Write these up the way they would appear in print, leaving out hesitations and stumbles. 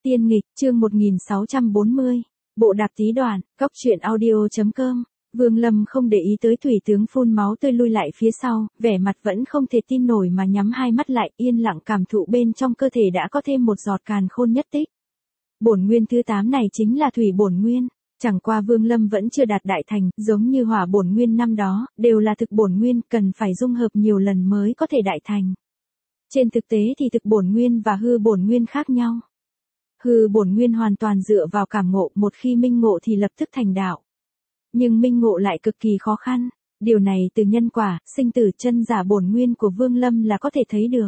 Tiên nghịch, chương 1640. Bộ đạp tí đoàn, cóc truyện audio.com. Vương Lâm không để ý tới thủy tướng phun máu tươi lui lại phía sau, vẻ mặt vẫn không thể tin nổi mà nhắm hai mắt lại, yên lặng cảm thụ bên trong cơ thể đã có thêm một giọt càn khôn nhất tích. Bổn nguyên thứ 8 này chính là thủy bổn nguyên. Chẳng qua Vương Lâm vẫn chưa đạt đại thành, giống như hỏa bổn nguyên năm đó, đều là thực bổn nguyên, cần phải dung hợp nhiều lần mới có thể đại thành. Trên thực tế thì thực bổn nguyên và hư bổn nguyên khác nhau. Hư bổn nguyên hoàn toàn dựa vào cảm ngộ, một khi minh ngộ thì lập tức thành đạo. Nhưng minh ngộ lại cực kỳ khó khăn, điều này từ nhân quả, sinh tử chân giả bổn nguyên của Vương Lâm là có thể thấy được.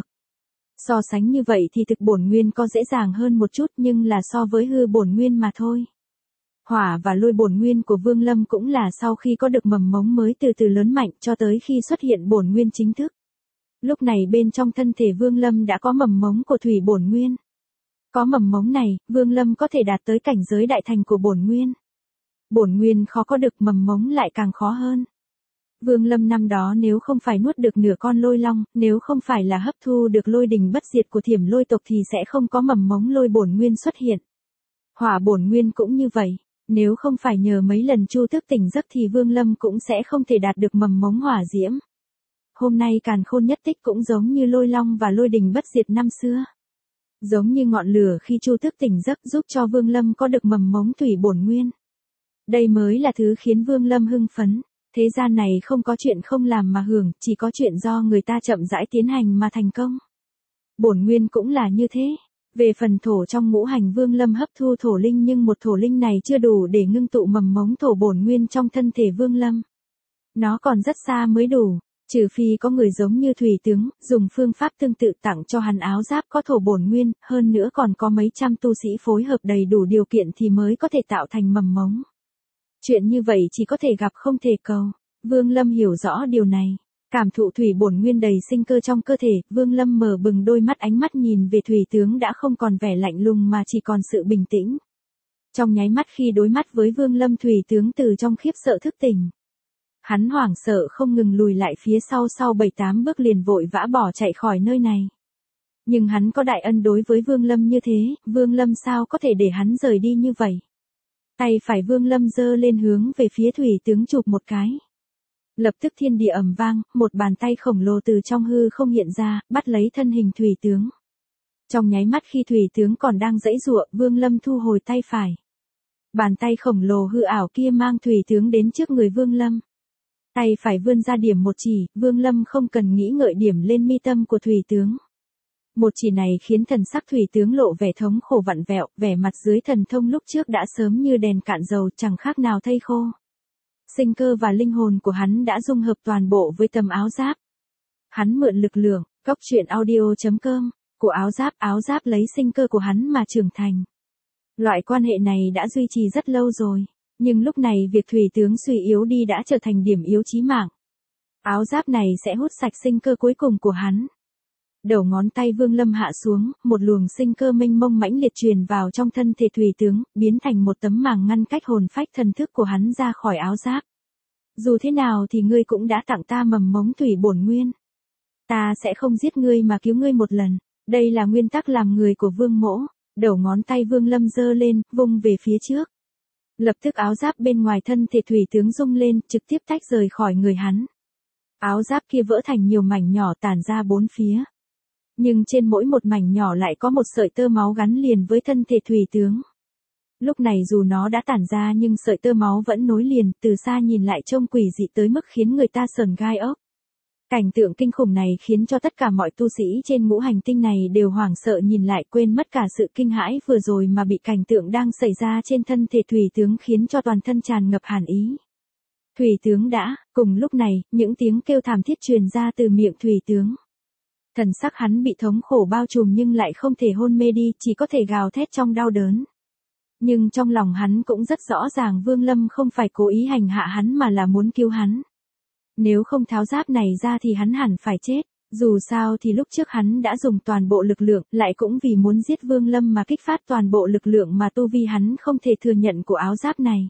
So sánh như vậy thì thực bổn nguyên có dễ dàng hơn một chút nhưng là so với hư bổn nguyên mà thôi. Hỏa và lôi bổn nguyên của Vương Lâm cũng là sau khi có được mầm mống mới từ từ lớn mạnh cho tới khi xuất hiện bổn nguyên chính thức. Lúc này bên trong thân thể Vương Lâm đã có mầm mống của thủy bổn nguyên. Có mầm mống này, Vương Lâm có thể đạt tới cảnh giới đại thành của bổn nguyên. Bổn nguyên khó có được, mầm mống lại càng khó hơn. Vương Lâm năm đó nếu không phải nuốt được nửa con lôi long, nếu không phải là hấp thu được lôi đình bất diệt của Thiểm Lôi tộc thì sẽ không có mầm mống lôi bổn nguyên xuất hiện. Hỏa bổn nguyên cũng như vậy, nếu không phải nhờ mấy lần chu thức tỉnh giấc thì Vương Lâm cũng sẽ không thể đạt được mầm mống hỏa diễm. Hôm nay càn khôn nhất tích cũng giống như lôi long và lôi đình bất diệt năm xưa. Giống như ngọn lửa khi chu thức tỉnh giấc giúp cho Vương Lâm có được mầm mống thủy bổn nguyên. Đây mới là thứ khiến Vương Lâm hưng phấn. Thế gian này không có chuyện không làm mà hưởng, chỉ có chuyện do người ta chậm rãi tiến hành mà thành công. Bổn nguyên cũng là như thế. Về phần thổ trong ngũ hành Vương Lâm hấp thu thổ linh nhưng một thổ linh này chưa đủ để ngưng tụ mầm mống thổ bổn nguyên trong thân thể Vương Lâm. Nó còn rất xa mới đủ. Trừ phi có người giống như thủy tướng, dùng phương pháp tương tự tặng cho hắn áo giáp có thổ bổn nguyên, hơn nữa còn có mấy trăm tu sĩ phối hợp đầy đủ điều kiện thì mới có thể tạo thành mầm mống. Chuyện như vậy chỉ có thể gặp không thể cầu. Vương Lâm hiểu rõ điều này. Cảm thụ thủy bổn nguyên đầy sinh cơ trong cơ thể, Vương Lâm mở bừng đôi mắt, ánh mắt nhìn về thủy tướng đã không còn vẻ lạnh lùng mà chỉ còn sự bình tĩnh. Trong nháy mắt khi đối mắt với Vương Lâm, thủy tướng từ trong khiếp sợ thức tỉnh. Hắn hoảng sợ không ngừng lùi lại phía sau 7-8 bước liền vội vã bỏ chạy khỏi nơi này. Nhưng hắn có đại ân đối với Vương Lâm như thế, Vương Lâm sao có thể để hắn rời đi như vậy. Tay phải Vương Lâm giơ lên hướng về phía thủy tướng chụp một cái. Lập tức thiên địa ầm vang, một bàn tay khổng lồ từ trong hư không hiện ra, bắt lấy thân hình thủy tướng. Trong nháy mắt khi thủy tướng còn đang giãy giụa, Vương Lâm thu hồi tay phải. Bàn tay khổng lồ hư ảo kia mang thủy tướng đến trước người Vương Lâm. Tay phải vươn ra điểm một chỉ, Vương Lâm không cần nghĩ ngợi điểm lên mi tâm của thủy tướng. Một chỉ này khiến thần sắc thủy tướng lộ vẻ thống khổ vặn vẹo, vẻ mặt dưới thần thông lúc trước đã sớm như đèn cạn dầu, chẳng khác nào thây khô. Sinh cơ và linh hồn của hắn đã dung hợp toàn bộ với tấm áo giáp. Hắn mượn lực lượng, cóc truyện audio.com, của áo giáp lấy sinh cơ của hắn mà trưởng thành. Loại quan hệ này đã duy trì rất lâu rồi. Nhưng lúc này việc thủy tướng suy yếu đi đã trở thành điểm yếu chí mạng. Áo giáp này sẽ hút sạch sinh cơ cuối cùng của hắn. Đầu ngón tay Vương Lâm hạ xuống, một luồng sinh cơ mênh mông mãnh liệt truyền vào trong thân thể thủy tướng, biến thành một tấm màng ngăn cách hồn phách thần thức của hắn ra khỏi áo giáp. Dù thế nào thì ngươi cũng đã tặng ta mầm mống thủy bổn nguyên. Ta sẽ không giết ngươi mà cứu ngươi một lần. Đây là nguyên tắc làm người của Vương Mỗ. Đầu ngón tay Vương Lâm giơ lên, vung về phía trước. Lập tức áo giáp bên ngoài thân thể thủy tướng rung lên, trực tiếp tách rời khỏi người hắn. Áo giáp kia vỡ thành nhiều mảnh nhỏ tản ra bốn phía. Nhưng trên mỗi một mảnh nhỏ lại có một sợi tơ máu gắn liền với thân thể thủy tướng. Lúc này dù nó đã tản ra nhưng sợi tơ máu vẫn nối liền, từ xa nhìn lại trông quỷ dị tới mức khiến người ta sởn gai ốc. Cảnh tượng kinh khủng này khiến cho tất cả mọi tu sĩ trên ngũ hành tinh này đều hoảng sợ nhìn lại, quên mất cả sự kinh hãi vừa rồi mà bị cảnh tượng đang xảy ra trên thân thể thủy tướng khiến cho toàn thân tràn ngập hàn ý. Thủy tướng đã, cùng lúc này, những tiếng kêu thảm thiết truyền ra từ miệng thủy tướng. Thần sắc hắn bị thống khổ bao trùm nhưng lại không thể hôn mê đi, chỉ có thể gào thét trong đau đớn. Nhưng trong lòng hắn cũng rất rõ ràng Vương Lâm không phải cố ý hành hạ hắn mà là muốn cứu hắn. Nếu không tháo giáp này ra thì hắn hẳn phải chết. Dù sao thì lúc trước hắn đã dùng toàn bộ lực lượng, lại cũng vì muốn giết Vương Lâm mà kích phát toàn bộ lực lượng mà tu vi hắn không thể thừa nhận của áo giáp này.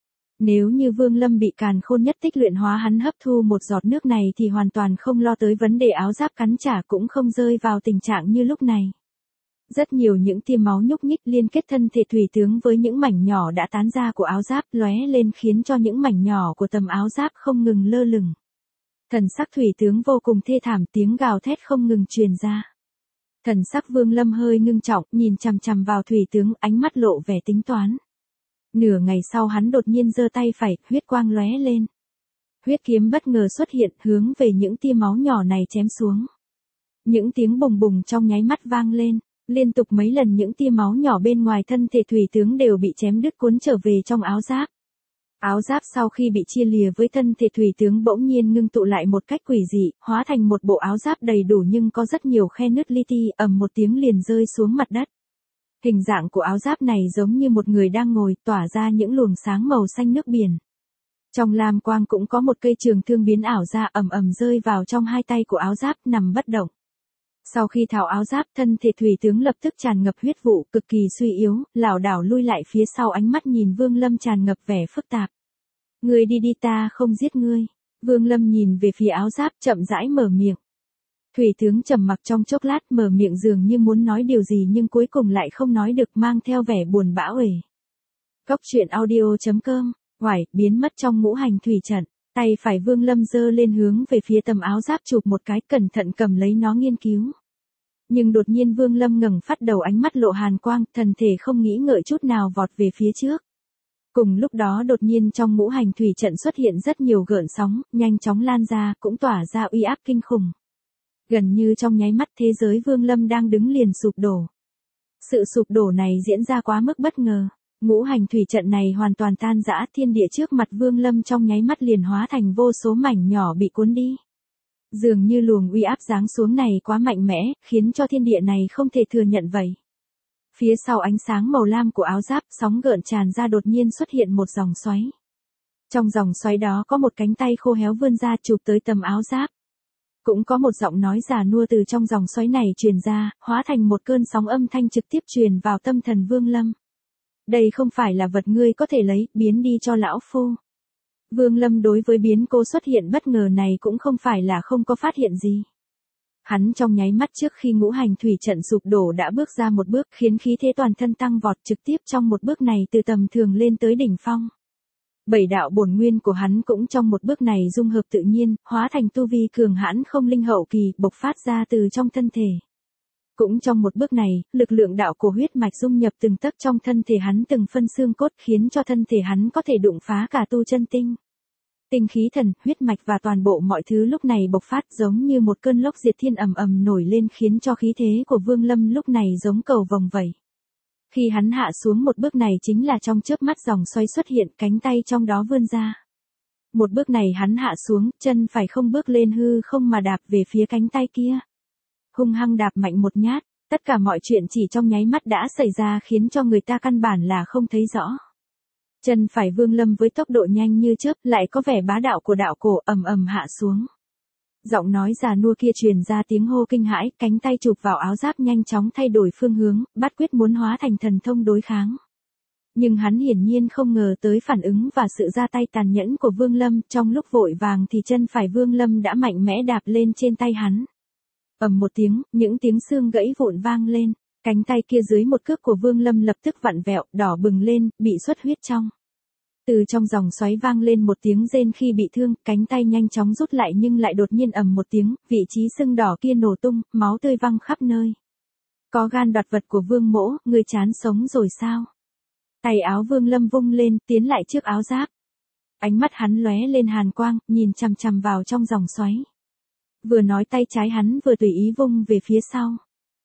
Nếu như Vương Lâm bị càn khôn nhất tích luyện hóa hắn hấp thu một giọt nước này thì hoàn toàn không lo tới vấn đề áo giáp cắn trả, cũng không rơi vào tình trạng như lúc này. Rất nhiều những tia máu nhúc nhích liên kết thân thể thủy tướng với những mảnh nhỏ đã tán ra của áo giáp lóe lên khiến cho những mảnh nhỏ của tấm áo giáp không ngừng lơ lửng. Thần sắc thủy tướng vô cùng thê thảm, tiếng gào thét không ngừng truyền ra. Thần sắc Vương Lâm hơi ngưng trọng, nhìn chằm chằm vào thủy tướng, ánh mắt lộ vẻ tính toán. Nửa ngày sau hắn đột nhiên giơ tay phải, huyết quang lóe lên. Huyết kiếm bất ngờ xuất hiện, hướng về những tia máu nhỏ này chém xuống. Những tiếng bùng bùng trong nháy mắt vang lên, liên tục mấy lần những tia máu nhỏ bên ngoài thân thể thủy tướng đều bị chém đứt cuốn trở về trong áo giáp. Áo giáp sau khi bị chia lìa với thân thể thủy tướng bỗng nhiên ngưng tụ lại một cách quỷ dị, hóa thành một bộ áo giáp đầy đủ nhưng có rất nhiều khe nứt li ti, ầm một tiếng liền rơi xuống mặt đất. Hình dạng của áo giáp này giống như một người đang ngồi, tỏa ra những luồng sáng màu xanh nước biển. Trong lam quang cũng có một cây trường thương biến ảo ra, ầm ầm rơi vào trong hai tay của áo giáp, nằm bất động. Sau khi tháo áo giáp, thân thể thủy tướng lập tức tràn ngập huyết vụ, cực kỳ suy yếu, lảo đảo lui lại phía sau, ánh mắt nhìn Vương Lâm tràn ngập vẻ phức tạp. Ngươi đi đi, ta không giết ngươi. Vương Lâm nhìn về phía áo giáp, chậm rãi mở miệng. Thủy tướng trầm mặc trong chốc lát, mở miệng dường như muốn nói điều gì nhưng cuối cùng lại không nói được, mang theo vẻ buồn bã uể. Cốc truyện audio.com. Hoài, biến mất trong ngũ hành thủy trận. Tay phải Vương Lâm giơ lên hướng về phía tấm áo giáp, chụp một cái, cẩn thận cầm lấy nó nghiên cứu. Nhưng đột nhiên Vương Lâm ngẩng phát đầu, ánh mắt lộ hàn quang, thần thể không nghĩ ngợi chút nào vọt về phía trước. Cùng lúc đó đột nhiên trong ngũ hành thủy trận xuất hiện rất nhiều gợn sóng, nhanh chóng lan ra, cũng tỏa ra uy áp kinh khủng. Gần như trong nháy mắt thế giới Vương Lâm đang đứng liền sụp đổ. Sự sụp đổ này diễn ra quá mức bất ngờ. Ngũ hành thủy trận này hoàn toàn tan rã, thiên địa trước mặt Vương Lâm trong nháy mắt liền hóa thành vô số mảnh nhỏ bị cuốn đi. Dường như luồng uy áp giáng xuống này quá mạnh mẽ, khiến cho thiên địa này không thể thừa nhận vậy. Phía sau ánh sáng màu lam của áo giáp, sóng gợn tràn ra, đột nhiên xuất hiện một dòng xoáy. Trong dòng xoáy đó có một cánh tay khô héo vươn ra chụp tới tấm áo giáp. Cũng có một giọng nói già nua từ trong dòng xoáy này truyền ra, hóa thành một cơn sóng âm thanh trực tiếp truyền vào tâm thần Vương Lâm. Đây không phải là vật ngươi có thể lấy, biến đi cho lão phu. Vương Lâm đối với biến cố xuất hiện bất ngờ này cũng không phải là không có phát hiện gì. Hắn trong nháy mắt trước khi ngũ hành thủy trận sụp đổ đã bước ra một bước, khiến khí thế toàn thân tăng vọt, trực tiếp trong một bước này từ tầm thường lên tới đỉnh phong. 7 đạo bổn nguyên của hắn cũng trong một bước này dung hợp tự nhiên, hóa thành tu vi cường hãn không linh hậu kỳ, bộc phát ra từ trong thân thể. Cũng trong một bước này, lực lượng đạo của huyết mạch dung nhập từng tấc trong thân thể hắn, từng phân xương cốt, khiến cho thân thể hắn có thể đụng phá cả tu chân tinh. Tinh khí thần, huyết mạch và toàn bộ mọi thứ lúc này bộc phát giống như một cơn lốc diệt thiên ầm ầm nổi lên, khiến cho khí thế của Vương Lâm lúc này giống cầu vồng vậy. Khi hắn hạ xuống một bước này chính là trong chớp mắt dòng xoáy xuất hiện, cánh tay trong đó vươn ra. Một bước này hắn hạ xuống, chân phải không bước lên hư không mà đạp về phía cánh tay kia. Hung hăng đạp mạnh một nhát, tất cả mọi chuyện chỉ trong nháy mắt đã xảy ra, khiến cho người ta căn bản là không thấy rõ. Chân phải Vương Lâm với tốc độ nhanh như chớp, lại có vẻ bá đạo của đạo cổ, ầm ầm hạ xuống. Giọng nói già nua kia truyền ra tiếng hô kinh hãi, cánh tay chụp vào áo giáp nhanh chóng thay đổi phương hướng, bát quyết muốn hóa thành thần thông đối kháng. Nhưng hắn hiển nhiên không ngờ tới phản ứng và sự ra tay tàn nhẫn của Vương Lâm, trong lúc vội vàng thì chân phải Vương Lâm đã mạnh mẽ đạp lên trên tay hắn. Ầm một tiếng, những tiếng xương gãy vụn vang lên, cánh tay kia dưới một cước của Vương Lâm lập tức vặn vẹo, đỏ bừng lên, bị xuất huyết trong. Từ trong dòng xoáy vang lên một tiếng rên khi bị thương, cánh tay nhanh chóng rút lại nhưng lại đột nhiên ầm một tiếng, vị trí sưng đỏ kia nổ tung, máu tươi văng khắp nơi. Có gan đoạt vật của Vương Mỗ, ngươi chán sống rồi sao? Tay áo Vương Lâm vung lên, tiến lại trước áo giáp. Ánh mắt hắn lóe lên hàn quang, nhìn chằm chằm vào trong dòng xoáy. Vừa nói tay trái hắn vừa tùy ý vung về phía sau.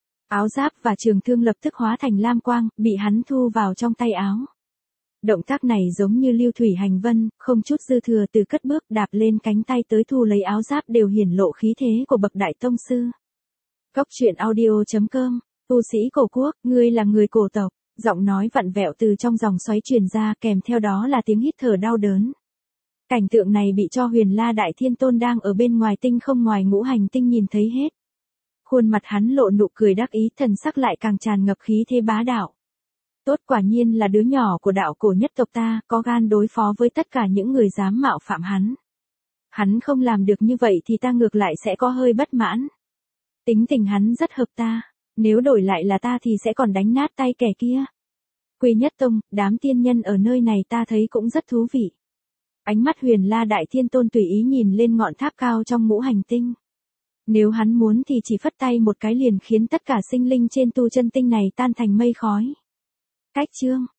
Áo giáp và trường thương lập tức hóa thành lam quang, bị hắn thu vào trong tay áo. Động tác này giống như lưu thủy hành vân, không chút dư thừa, từ cất bước đạp lên cánh tay tới thu lấy áo giáp đều hiển lộ khí thế của bậc đại tông sư. Cốc truyện audio.com, tu sĩ cổ quốc, ngươi là người cổ tộc, giọng nói vặn vẹo từ trong dòng xoáy truyền ra, kèm theo đó là tiếng hít thở đau đớn. Cảnh tượng này bị cho Huyền La Đại Thiên Tôn đang ở bên ngoài tinh không ngoài ngũ hành tinh nhìn thấy hết. Khuôn mặt hắn lộ nụ cười đắc ý, thần sắc lại càng tràn ngập khí thế bá đạo. Tốt, quả nhiên là đứa nhỏ của đạo cổ nhất tộc ta, có gan đối phó với tất cả những người dám mạo phạm hắn. Hắn không làm được như vậy thì ta ngược lại sẽ có hơi bất mãn. Tính tình hắn rất hợp ta. Nếu đổi lại là ta thì sẽ còn đánh nát tay kẻ kia. Quy Nhất Tông, đám tiên nhân ở nơi này ta thấy cũng rất thú vị. Ánh mắt Huyền La Đại Thiên Tôn tùy ý nhìn lên ngọn tháp cao trong ngũ hành tinh. Nếu hắn muốn thì chỉ phất tay một cái liền khiến tất cả sinh linh trên tu chân tinh này tan thành mây khói. Cách chương